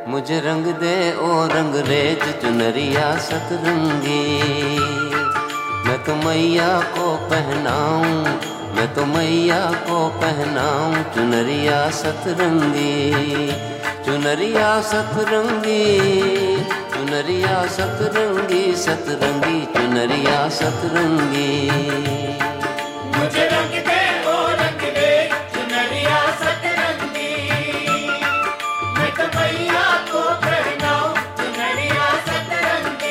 मुझे रंग दे ओ रंग रेज चुनरिया सतरंगी। मैं तो मैया को पहनाऊं, मैं तो मैया को पहनाऊं चुनरिया सतरंगी। चुनरिया सतरंगी, चुनरिया सतरंगी, सतरंगी चुनरिया सतरंगी। मुझे रंग दे ओ रंग दे चुनरिया सतरंगी। मैं तो मैया को पहनाऊं चुनरिया सतरंगी।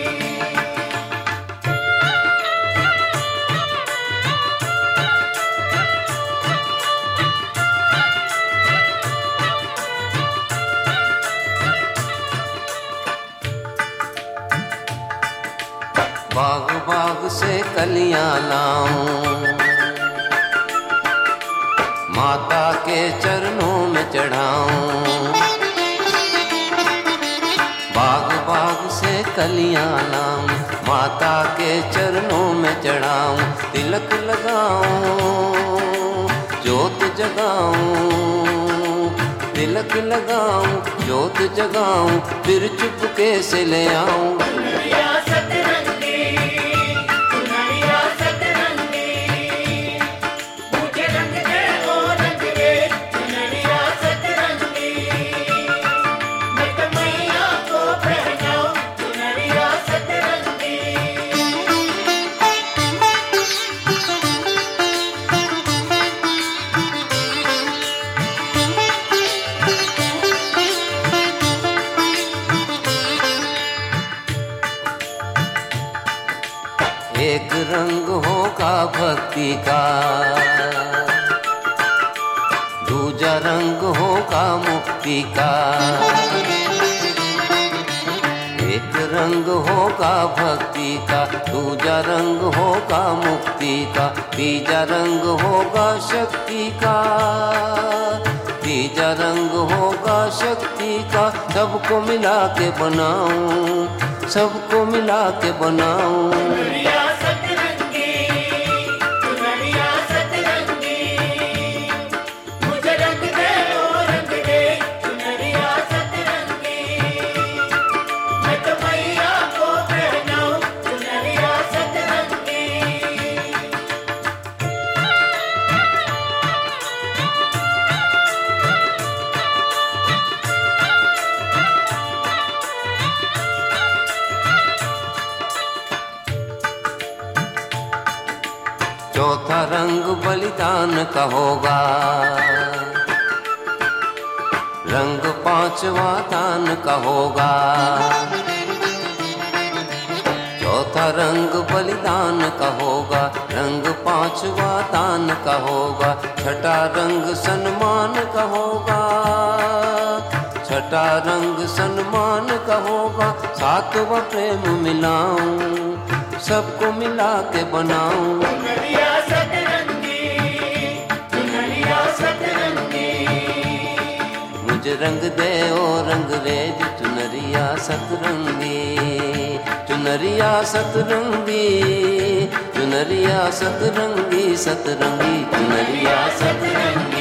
बाग बाग से कलियां लाऊं, माता के चरणों में चढ़ाऊं। बाग बाग से कलियां लाऊं, माता के चरणों में चढ़ाऊं। तिलक लगाऊं, जोत जगाऊं, तिलक लगाऊं, जोत जगाऊं, फिर चुपके से ले आऊं चुनरिया सतरंगी, चुनरिया सतरंगी। मुझे रंग दे ओ रंग दे चुनरिया सतरंगी। मैं तो मैया को पहनाऊं चुनरिया सतरंगी। एक रंग होगा भक्ति का, दूजा रंग होगा मुक्ति का। एक रंग होगा भक्ति का, दूजा रंग होगा मुक्ति का, तीजा रंग होगा शक्ति का, तीजा रंग होगा शक्ति का। सबको मिला के बनाऊं, सबको मिला के बनाऊं चुनरिया सतरंगी, चुनरिया सतरंगी। मुझे रंग दे ओ रंग दे चुनरिया सतरंगी। मैं तो मैया को पहनाऊं चुनरिया सतरंगी। चौथा रंग बलिदान का होगा, रंग पांचवा दान का होगा। चौथा रंग बलिदान का होगा, रंग पांचवा दान का होगा। छठा रंग सम्मान का होगा, छठा रंग सम्मान का होगा। सातवां प्रेम मिलाऊं, सबको मिला के बनाऊं चुनरिया सतरंगी, चुनरिया सतरंगी। मुझे रंग दे ओ रंग रेज चुनरिया सतरंगी। चुनरिया सतरंगी, चुनरिया सतरंगी, सतरंगी चुनरिया सतरंगी।